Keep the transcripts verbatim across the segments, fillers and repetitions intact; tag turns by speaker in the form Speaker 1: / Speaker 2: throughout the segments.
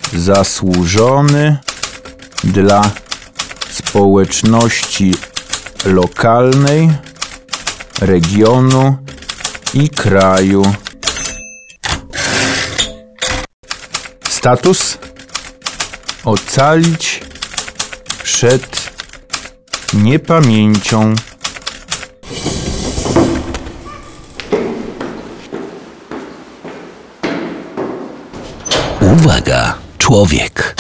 Speaker 1: zasłużony dla społeczności lokalnej, regionu i kraju. Status: ocalić przed niepamięcią.
Speaker 2: Uwaga, człowiek.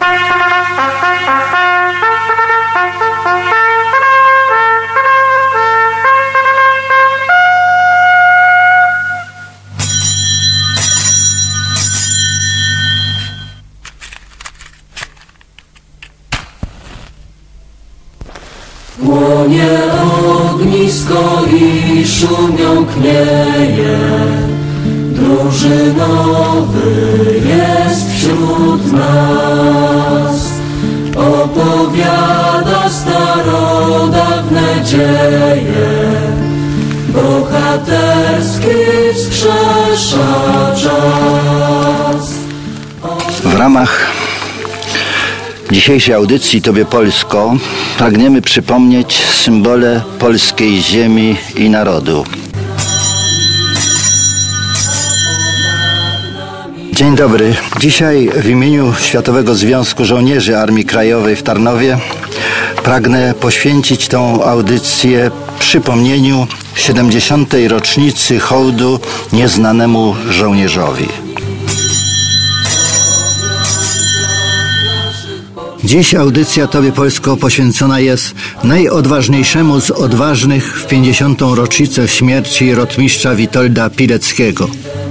Speaker 3: Płonie ognisko i szumią knieje, drużynowy jest wśród nas. Opowiada starodawne dzieje, bohaterski wskrzesza czas.
Speaker 4: W ramach dzisiejszej audycji Tobie Polsko pragniemy przypomnieć symbole polskiej ziemi i narodu. Dzień dobry. Dzisiaj w imieniu Światowego Związku Żołnierzy Armii Krajowej w Tarnowie pragnę poświęcić tą audycję przypomnieniu siedemdziesiątej rocznicy hołdu nieznanemu żołnierzowi. Dziś audycja Tobie Polsko poświęcona jest najodważniejszemu z odważnych w pięćdziesiątą rocznicę śmierci rotmistrza Witolda Pileckiego.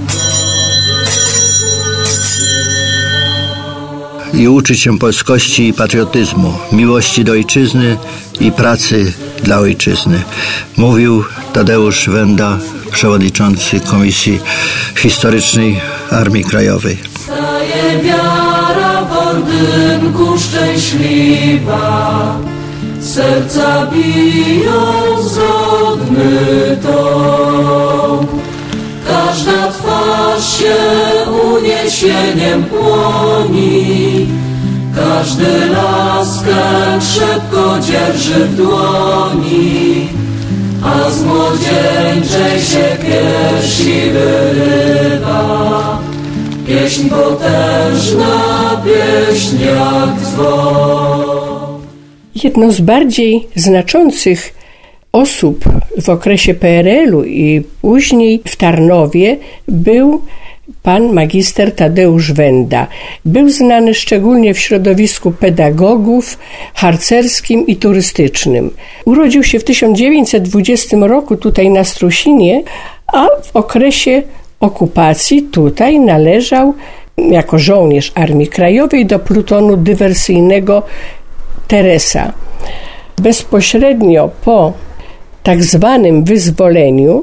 Speaker 4: I uczyć się polskości i patriotyzmu, miłości do ojczyzny i pracy dla ojczyzny. Mówił Tadeusz Wenda, przewodniczący Komisji Historycznej Armii Krajowej.
Speaker 3: Staje wiara w ordynku szczęśliwa, serca biją zgodny ton. Każda twarz się uniesieniem płoni, każdy laskę szybko dzierży w dłoni, a z młodzieńczej się piersi wyrywa. Pieśń potężna, pieśń jak dzwon.
Speaker 5: Jedną z bardziej znaczących osób w okresie P R L u i później w Tarnowie był pan magister Tadeusz Wenda. Był znany szczególnie w środowisku pedagogów, harcerskim i turystycznym. Urodził się w tysiąc dziewięćset dwudziestym roku tutaj na Strusinie, a w okresie okupacji tutaj należał jako żołnierz Armii Krajowej do plutonu dywersyjnego Teresa. Bezpośrednio po tak zwanym wyzwoleniu,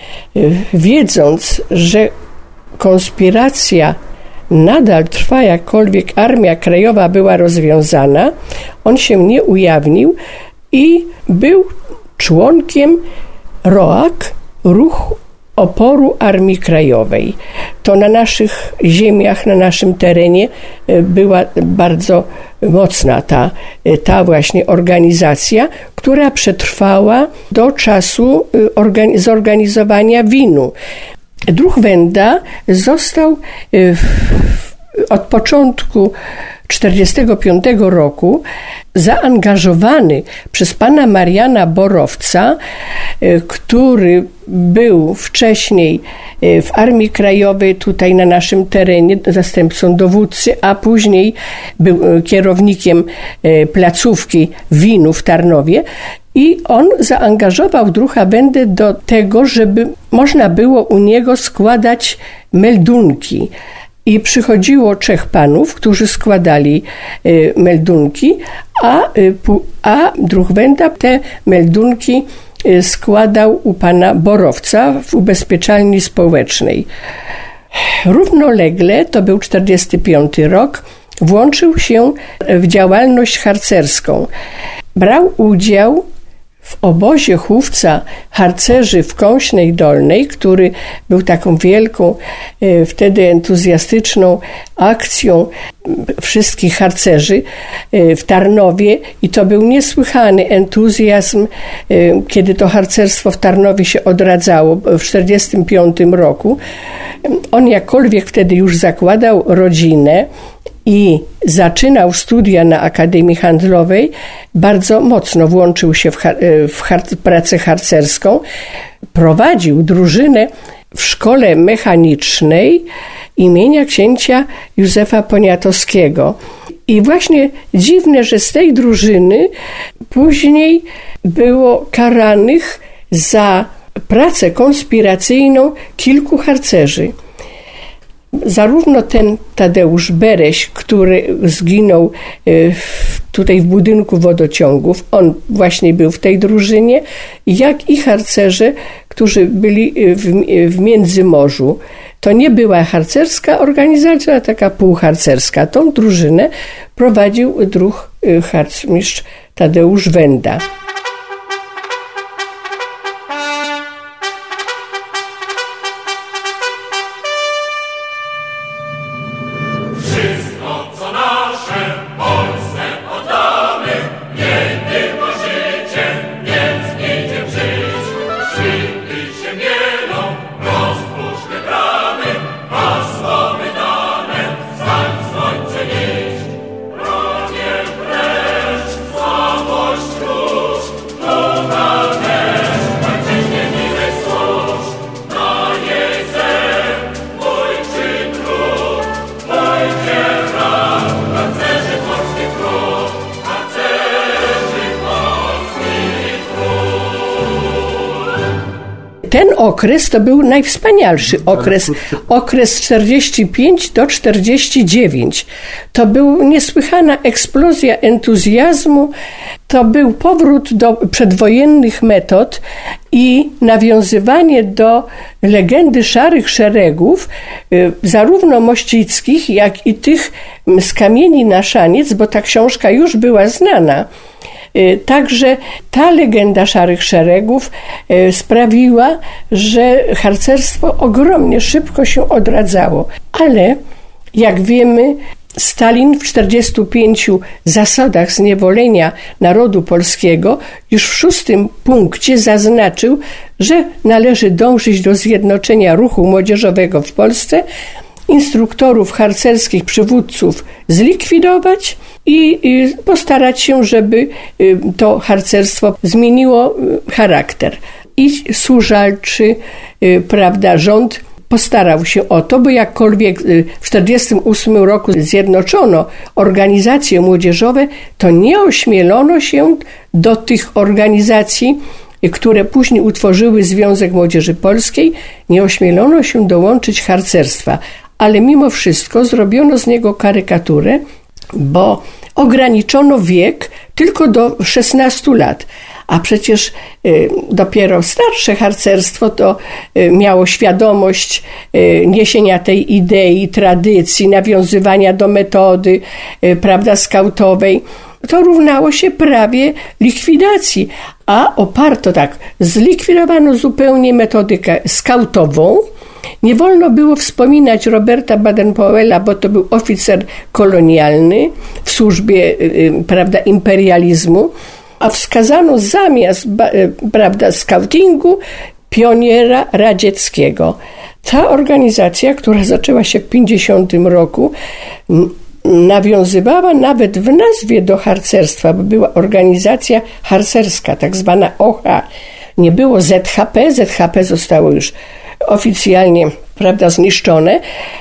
Speaker 5: wiedząc, że konspiracja nadal trwa, jakkolwiek Armia Krajowa była rozwiązana, on się nie ujawnił i był członkiem R O A K, Ruch Oporu Armii Krajowej. To na naszych ziemiach, na naszym terenie była bardzo mocna ta, ta właśnie organizacja, która przetrwała do czasu zorganizowania winu. Druh Wenda został od początku tysiąc dziewięćset czterdziestego piątego roku zaangażowany przez pana Mariana Borowca, który był wcześniej w Armii Krajowej tutaj na naszym terenie, zastępcą dowódcy, a później był kierownikiem placówki winu w Tarnowie. I on zaangażował Druha Wendę do tego, żeby można było u niego składać meldunki. I przychodziło trzech panów, którzy składali y, meldunki, a, y, pu, a Druh Wenda te meldunki y, składał u pana Borowca w ubezpieczalni społecznej. Równolegle, to był czterdziesty piąty rok, włączył się w działalność harcerską. Brał udział w obozie chówca harcerzy w Kąśnej Dolnej, który był taką wielką, wtedy entuzjastyczną akcją wszystkich harcerzy w Tarnowie i to był niesłychany entuzjazm, kiedy to harcerstwo w Tarnowie się odradzało w tysiąc dziewięćset czterdziestym piątym roku. On jakkolwiek wtedy już zakładał rodzinę i zaczynał studia na Akademii Handlowej, bardzo mocno włączył się w, har- w har- pracę harcerską. Prowadził drużynę w szkole mechanicznej imienia księcia Józefa Poniatowskiego. I właśnie dziwne, że z tej drużyny później było karanych za pracę konspiracyjną kilku harcerzy. Zarówno ten Tadeusz Bereś, który zginął tutaj w budynku wodociągów, on właśnie był w tej drużynie, jak i harcerze, którzy byli w, w Międzymorzu. To nie była harcerska organizacja, ale taka półharcerska. Tą drużynę prowadził druh harcmistrz Tadeusz Wenda. Ten okres to był najwspanialszy okres, okres czterdziesty piąty do czterdziestego dziewiątego. To była niesłychana eksplozja entuzjazmu, to był powrót do przedwojennych metod i nawiązywanie do legendy Szarych Szeregów, zarówno mościckich, jak i tych z Kamieni na Szaniec, bo ta książka już była znana. Także ta legenda Szarych Szeregów sprawiła, że harcerstwo ogromnie szybko się odradzało. Ale jak wiemy, Stalin w czterdziestu pięciu zasadach zniewolenia narodu polskiego już w szóstym punkcie zaznaczył, że należy dążyć do zjednoczenia ruchu młodzieżowego w Polsce, instruktorów harcerskich, przywódców zlikwidować i postarać się, żeby to harcerstwo zmieniło charakter. I służalczy, prawda, rząd postarał się o to, bo jakkolwiek w tysiąc dziewięćset czterdziestym ósmym roku zjednoczono organizacje młodzieżowe, to nie ośmielono się do tych organizacji, które później utworzyły Związek Młodzieży Polskiej, nie ośmielono się dołączyć harcerstwa. Ale mimo wszystko zrobiono z niego karykaturę, bo ograniczono wiek tylko do szesnastu lat. A przecież y, dopiero starsze harcerstwo to y, miało świadomość y, niesienia tej idei, tradycji, nawiązywania do metody, y, prawda, skautowej. To równało się prawie likwidacji, a oparto tak, zlikwidowano zupełnie metodykę skautową. Nie wolno było wspominać Roberta Baden-Powella, bo to był oficer kolonialny w służbie, prawda, imperializmu, a wskazano zamiast, prawda, skautingu pioniera radzieckiego. Ta organizacja, która zaczęła się w pięćdziesiątym roku, nawiązywała nawet w nazwie do harcerstwa, bo była organizacja harcerska, tak zwana O H. Nie było Z H P, Z H P zostało już oficjalnie, prawda, zniszczone.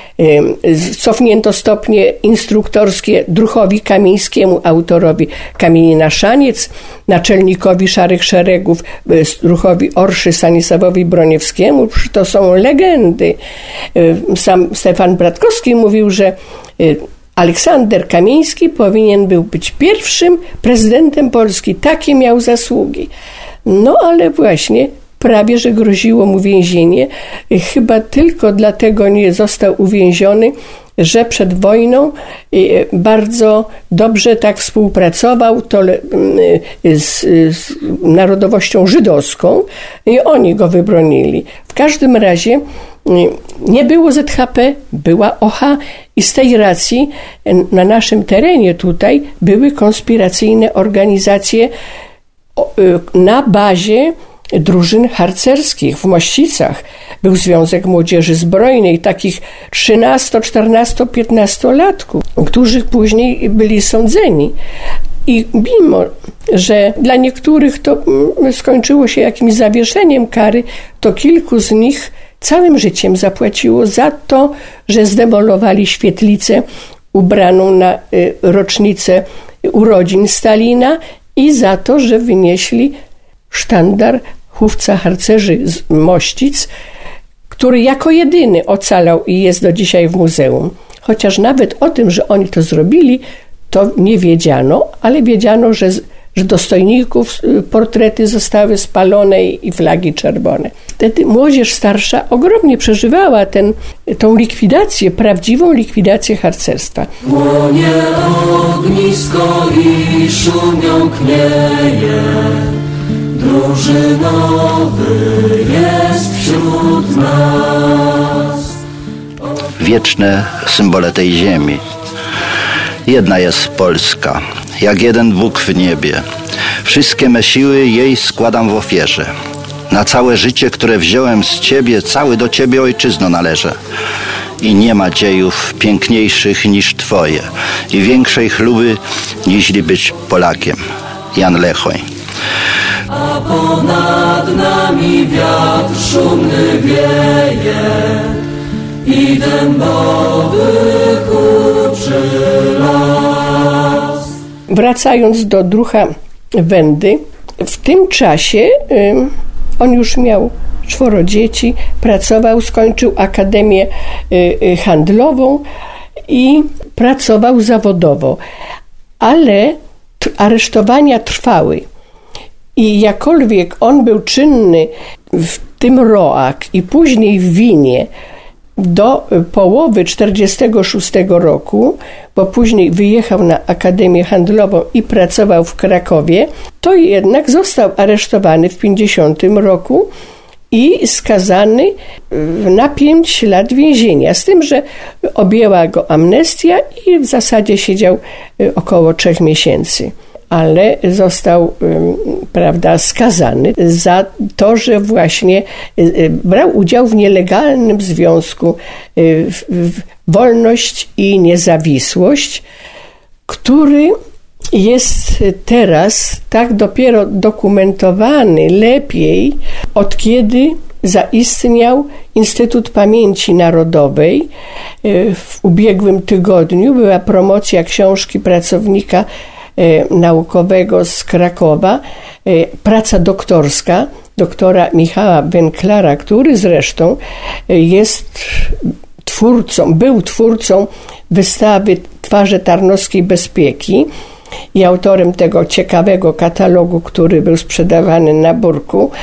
Speaker 5: Cofnięto stopnie instruktorskie Druchowi Kamińskiemu, autorowi Kamieni na Szaniec, naczelnikowi Szarych Szeregów, Druchowi Orszy Stanisławowi Broniewskiemu. To są legendy. Sam Stefan Bratkowski mówił, że Aleksander Kamiński powinien był być pierwszym prezydentem Polski. Takie miał zasługi. No ale właśnie prawie że groziło mu więzienie. Chyba tylko dlatego nie został uwięziony, że przed wojną bardzo dobrze tak współpracował to z, z narodowością żydowską i oni go wybronili. W każdym razie nie było Z H P, była O H i z tej racji na naszym terenie tutaj były konspiracyjne organizacje na bazie drużyn harcerskich w Mościcach. Był Związek Młodzieży Zbrojnej, takich trzynasto, czternasto, piętnastolatków, którzy później byli sądzeni. I mimo, że dla niektórych to skończyło się jakimś zawieszeniem kary, to kilku z nich całym życiem zapłaciło za to, że zdemolowali świetlicę ubraną na rocznicę urodzin Stalina i za to, że wynieśli sztandar chówca harcerzy z Mościc, który jako jedyny ocalał i jest do dzisiaj w muzeum. Chociaż nawet o tym, że oni to zrobili, to nie wiedziano, ale wiedziano, że, że dostojników portrety zostały spalone i flagi czerwone. Wtedy młodzież starsza ogromnie przeżywała ten, tą likwidację, prawdziwą likwidację harcerstwa.
Speaker 3: Płonie ognisko i szumią knieje, drużynowy jest wśród nas.
Speaker 4: Wieczne symbole tej ziemi. Jedna jest Polska, jak jeden Bóg w niebie. Wszystkie me siły jej składam w ofierze. Na całe życie, które wziąłem z Ciebie, cały do Ciebie ojczyzno należę. I nie ma dziejów piękniejszych niż Twoje i większej chluby, niźli być Polakiem. Jan Lechoń.
Speaker 3: A ponad nami wiatr szumny wieje i dębowy huczy las.
Speaker 5: Wracając do druha Wendy, w tym czasie y, on już miał czworo dzieci, pracował, skończył Akademię y, y, Handlową i pracował zawodowo, ale t- aresztowania trwały. I jakkolwiek on był czynny w tym R O A K i później w Winie do połowy czterdziestego szóstego roku, bo później wyjechał na Akademię Handlową i pracował w Krakowie, to jednak został aresztowany w pięćdziesiątym roku i skazany na pięć lat więzienia, z tym, że objęła go amnestia i w zasadzie siedział około trzech miesięcy. Ale został, prawda, skazany za to, że właśnie brał udział w nielegalnym związku w, w Wolność i Niezawisłość, który jest teraz tak dopiero dokumentowany lepiej, od kiedy zaistniał Instytut Pamięci Narodowej. W ubiegłym tygodniu była promocja książki pracownika naukowego z Krakowa, praca doktorska doktora Michała Węklara, który zresztą jest twórcą, był twórcą wystawy Twarze Tarnowskiej Bezpieki i autorem tego ciekawego katalogu, który był sprzedawany na Burku.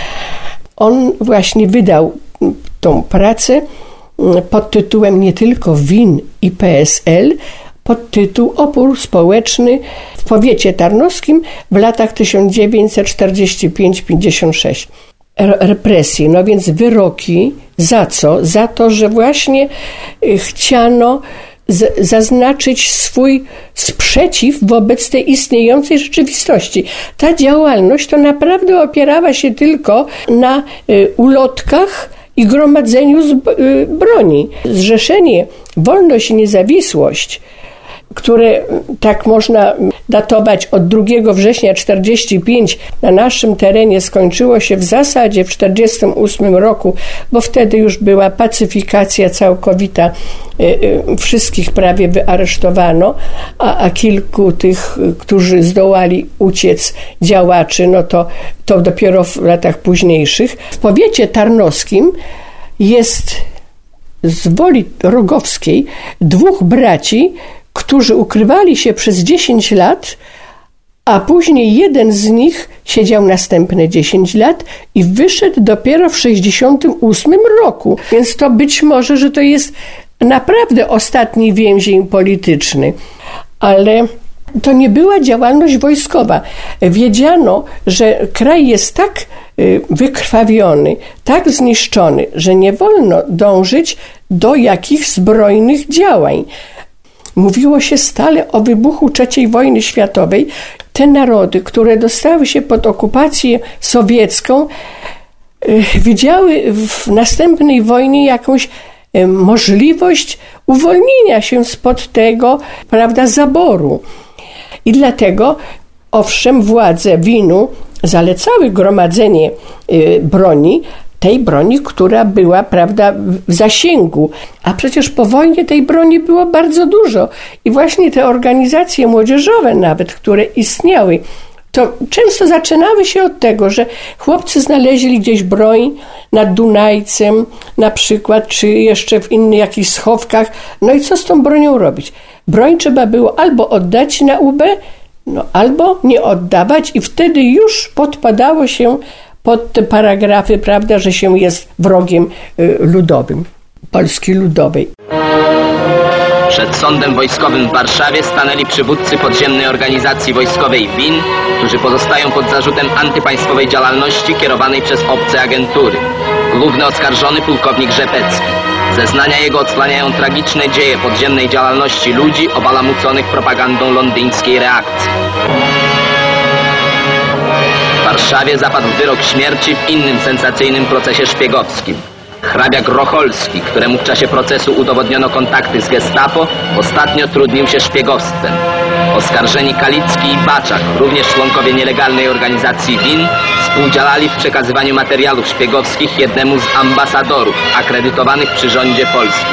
Speaker 5: On właśnie wydał tą pracę pod tytułem nie tylko W I N i P S L, pod tytuł Opór społeczny w powiecie tarnowskim w latach tysiąc dziewięćset czterdziesty piąty do pięćdziesiątego szóstego. Represje, no więc wyroki za co? Za to, że właśnie chciano z- zaznaczyć swój sprzeciw wobec tej istniejącej rzeczywistości. Ta działalność to naprawdę opierała się tylko na y, ulotkach i gromadzeniu zb- y, broni. Zrzeszenie Wolność i Niezawisłość, które tak można datować od drugiego września czterdziestego piątego, na naszym terenie skończyło się w zasadzie w czterdziestym ósmym roku, bo wtedy już była pacyfikacja całkowita, wszystkich prawie wyaresztowano, a, a kilku tych, którzy zdołali uciec, działaczy, no to, to dopiero w latach późniejszych. W powiecie tarnowskim jest z Woli Rogowskiej dwóch braci, którzy ukrywali się przez dziesięć lat, a później jeden z nich siedział następne dziesięć lat i wyszedł dopiero w sześćdziesiątym ósmym roku. Więc to być może, że to jest naprawdę ostatni więzień polityczny, ale to nie była działalność wojskowa. Wiedziano, że kraj jest tak wykrwawiony, tak zniszczony, że nie wolno dążyć do jakichś zbrojnych działań. Mówiło się stale o wybuchu trzeciej wojny światowej. Te narody, które dostały się pod okupację sowiecką, widziały w następnej wojnie jakąś możliwość uwolnienia się spod tego, prawda, zaboru. I dlatego, owszem, władze Wienu zalecały gromadzenie broni, tej broni, która była, prawda, w zasięgu. A przecież po wojnie tej broni było bardzo dużo. I właśnie te organizacje młodzieżowe nawet, które istniały, to często zaczynały się od tego, że chłopcy znaleźli gdzieś broń nad Dunajcem na przykład, czy jeszcze w innych jakichś schowkach. No i co z tą bronią robić? Broń trzeba było albo oddać na U B, no, albo nie oddawać i wtedy już podpadało się pod te paragrafy, prawda, że się jest wrogiem y, ludowym, Polski Ludowej.
Speaker 6: Przed sądem wojskowym w Warszawie stanęli przywódcy podziemnej organizacji wojskowej W I N, którzy pozostają pod zarzutem antypaństwowej działalności kierowanej przez obce agentury. Główny oskarżony pułkownik Rzepecki. Zeznania jego odsłaniają tragiczne dzieje podziemnej działalności ludzi obalamuconych propagandą londyńskiej reakcji. W Warszawie zapadł wyrok śmierci w innym sensacyjnym procesie szpiegowskim. Hrabia Grocholski, któremu w czasie procesu udowodniono kontakty z Gestapo, ostatnio trudnił się szpiegowstwem. Oskarżeni Kalicki i Baczak, również członkowie nielegalnej organizacji W I N, współdziałali w przekazywaniu materiałów szpiegowskich jednemu z ambasadorów akredytowanych przy rządzie polskim.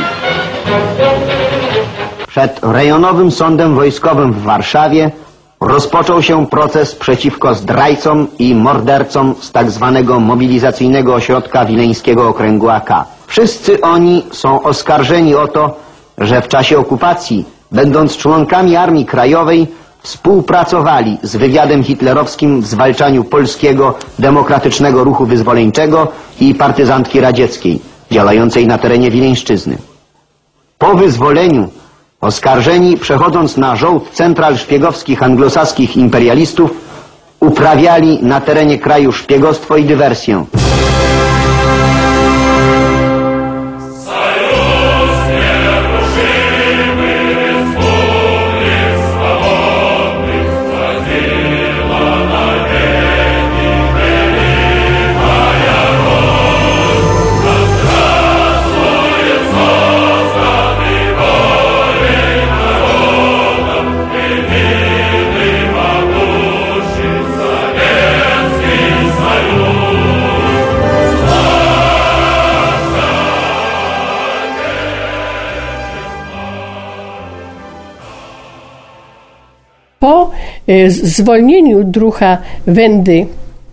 Speaker 7: Przed rejonowym sądem wojskowym w Warszawie rozpoczął się proces przeciwko zdrajcom i mordercom z tak zwanego mobilizacyjnego ośrodka wileńskiego okręgu A K. Wszyscy oni są oskarżeni o to, że w czasie okupacji, będąc członkami Armii Krajowej, współpracowali z wywiadem hitlerowskim w zwalczaniu polskiego demokratycznego ruchu wyzwoleńczego i partyzantki radzieckiej, działającej na terenie Wileńszczyzny. Po wyzwoleniu oskarżeni, przechodząc na żołd central szpiegowskich anglosaskich imperialistów, uprawiali na terenie kraju szpiegostwo i dywersję.
Speaker 5: Po zwolnieniu druha Wendy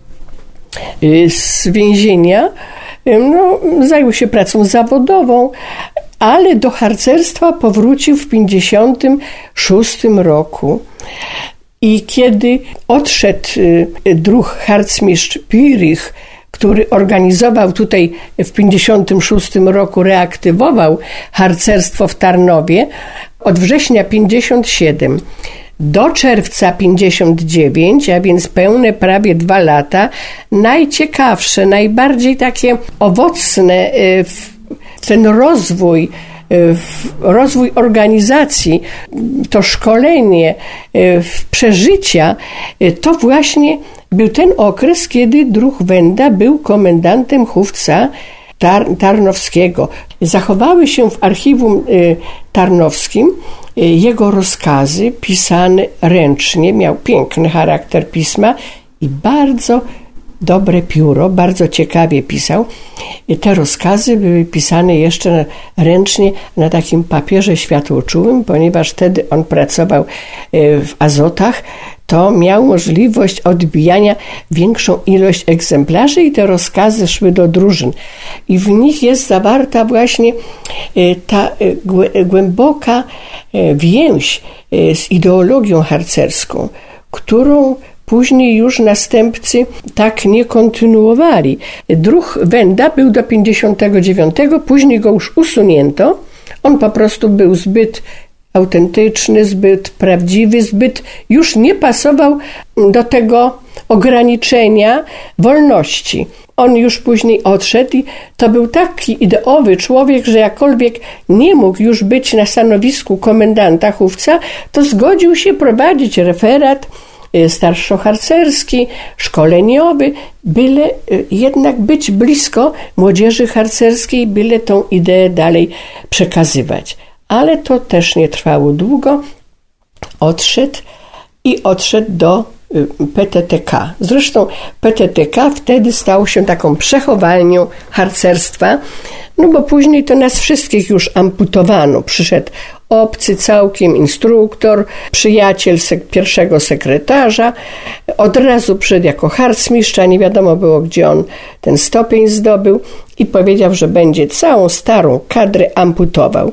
Speaker 5: z więzienia, no, zajął się pracą zawodową, ale do harcerstwa powrócił w pięćdziesiątym szóstym roku. I kiedy odszedł druh harcmistrz Pirich, który organizował tutaj w pięćdziesiątym szóstym roku, reaktywował harcerstwo w Tarnowie, od września pięćdziesiąt siedem do czerwca pięćdziesiąt dziewięć, a więc pełne prawie dwa lata, najciekawsze, najbardziej takie owocne ten rozwój, rozwój organizacji, to szkolenie, przeżycia, to właśnie był ten okres, kiedy druh Wenda był komendantem Chówca Tar- Tarnowskiego. Zachowały się w archiwum tarnowskim jego rozkazy pisane ręcznie, miał piękny charakter pisma i bardzo dobre pióro, bardzo ciekawie pisał. Te rozkazy były pisane jeszcze ręcznie na takim papierze światłoczułym, ponieważ wtedy on pracował w Azotach, to miał możliwość odbijania większą ilość egzemplarzy i te rozkazy szły do drużyn. I w nich jest zawarta właśnie ta głęboka więź z ideologią harcerską, którą później już następcy tak nie kontynuowali. Druh Wenda był do pięćdziesiątego dziewiątego, później go już usunięto On po prostu był zbyt autentyczny, zbyt prawdziwy, zbyt już nie pasował do tego ograniczenia wolności. On już później odszedł i to był taki ideowy człowiek, że jakkolwiek nie mógł już być na stanowisku komendanta Chówca, to zgodził się prowadzić referat starszoharcerski, szkoleniowy, byle jednak być blisko młodzieży harcerskiej, byle tą ideę dalej przekazywać. Ale to też nie trwało długo. Odszedł i odszedł do P T T K. Zresztą P T T K wtedy stał się taką przechowalnią harcerstwa, no bo później to nas wszystkich już amputowano. Przyszedł obcy całkiem instruktor, przyjaciel sek- pierwszego sekretarza, od razu przyszedł jako harcmistrz, nie wiadomo było, gdzie on ten stopień zdobył i powiedział, że będzie całą starą kadrę amputował.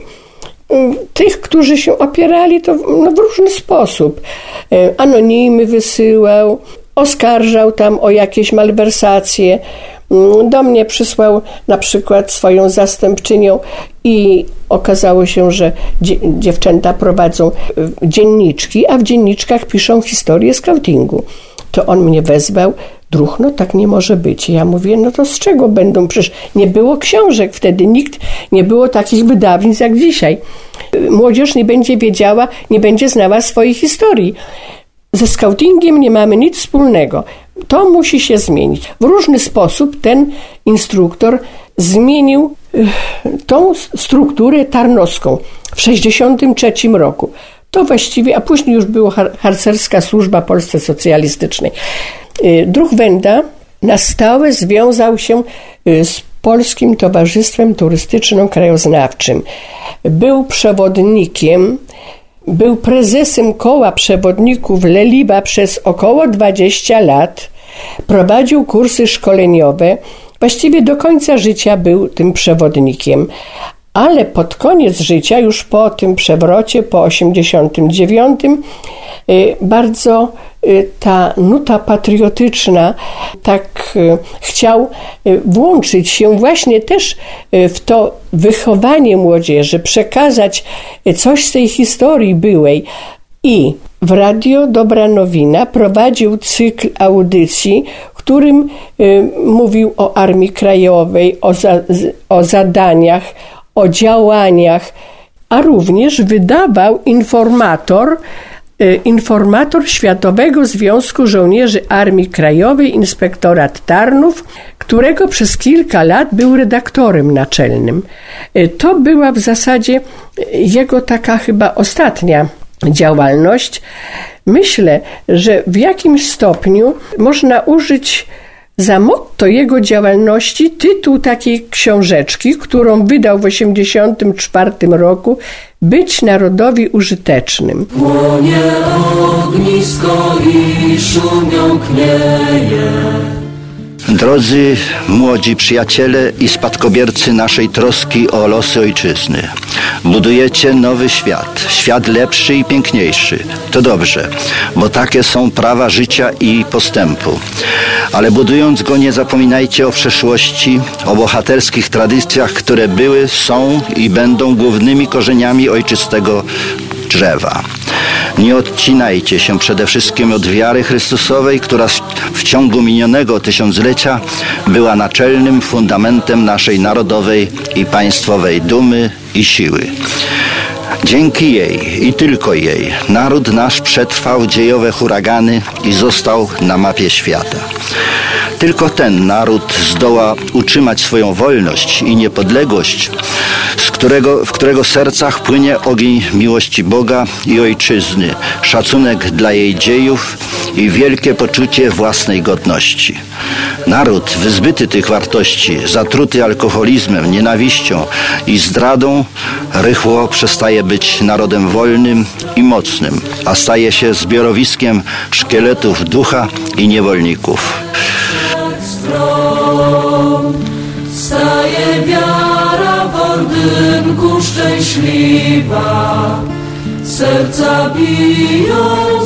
Speaker 5: Tych, którzy się opierali, to no, w różny sposób. Anonimy wysyłał, oskarżał tam o jakieś malwersacje. Do mnie przysłał na przykład swoją zastępczynią i okazało się, że dzie- dziewczęta prowadzą dzienniczki, a w dzienniczkach piszą historię skautingu. To on mnie wezwał, druh, no tak nie może być. Ja mówię, no to z czego będą? Przecież nie było książek wtedy, nikt, nie było takich wydawnictw jak dzisiaj. Młodzież nie będzie wiedziała, nie będzie znała swojej historii. Ze skautingiem nie mamy nic wspólnego. To musi się zmienić. W różny sposób ten instruktor zmienił tą strukturę tarnowską w sześćdziesiątym trzecim roku. To właściwie, a później już była har- harcerska służba Polsce Socjalistycznej. Druh Wenda na stałe związał się z Polskim Towarzystwem Turystyczno-Krajoznawczym. Był przewodnikiem, był prezesem koła przewodników Leliba przez około dwadzieścia lat. Prowadził kursy szkoleniowe. Właściwie do końca życia był tym przewodnikiem. Ale pod koniec życia, już po tym przewrocie, po osiemdziesiątym dziewiątym, bardzo ta nuta patriotyczna, tak chciał włączyć się właśnie też w to wychowanie młodzieży, przekazać coś z tej historii byłej. I w Radio Dobra Nowina prowadził cykl audycji, w którym mówił o Armii Krajowej, o, za, o zadaniach, o działaniach, a również wydawał informator, informator Światowego Związku Żołnierzy Armii Krajowej, inspektorat Tarnów, którego przez kilka lat był redaktorem naczelnym. To była w zasadzie jego taka chyba ostatnia działalność. Myślę, że w jakimś stopniu można użyć za motto jego działalności tytuł takiej książeczki, którą wydał w osiemdziesiątym czwartym roku, Być narodowi użytecznym.
Speaker 3: Płonie ognisko i szumią knieje.
Speaker 4: Drodzy młodzi przyjaciele i spadkobiercy naszej troski o losy ojczyzny, budujecie nowy świat, świat lepszy i piękniejszy. To dobrze, bo takie są prawa życia i postępu. Ale budując go, nie zapominajcie o przeszłości, o bohaterskich tradycjach, które były, są i będą głównymi korzeniami ojczystego drzewa. Nie odcinajcie się przede wszystkim od wiary Chrystusowej, która w ciągu minionego tysiąclecia była naczelnym fundamentem naszej narodowej i państwowej dumy i siły. Dzięki jej i tylko jej naród nasz przetrwał dziejowe huragany i został na mapie świata. Tylko ten naród zdoła utrzymać swoją wolność i niepodległość, z którego, w którego sercach płynie ogień miłości Boga i Ojczyzny, szacunek dla jej dziejów i wielkie poczucie własnej godności. Naród wyzbyty tych wartości, zatruty alkoholizmem, nienawiścią i zdradą, rychło przestaje być narodem wolnym i mocnym, a staje się zbiorowiskiem szkieletów ducha i niewolników.
Speaker 3: Staje wiara w ordynku szczęśliwa, serca biją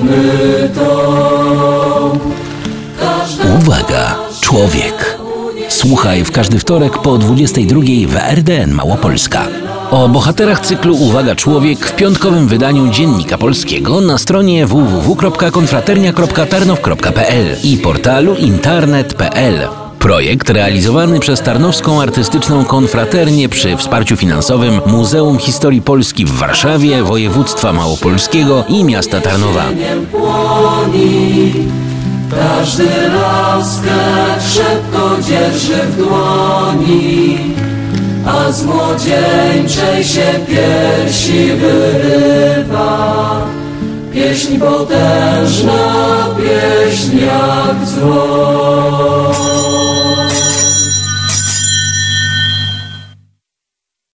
Speaker 3: zgodny ton.
Speaker 2: Uwaga, człowiek! Słuchaj w każdy wtorek po dwudziestej drugiej w R D N Małopolska. O bohaterach cyklu Uwaga Człowiek w piątkowym wydaniu Dziennika Polskiego na stronie w w w kropka konfraternia kropka tarnow kropka p l i portalu internet kropka p l. Projekt realizowany przez Tarnowską Artystyczną Konfraternię przy wsparciu finansowym Muzeum Historii Polski w Warszawie, Województwa Małopolskiego i miasta Tarnowa.
Speaker 3: Każdy laskę szybko dzierży w dłoni, a z młodzieńczej się piersi wyrywa. Pieśń potężna, pieśń jak dzwon.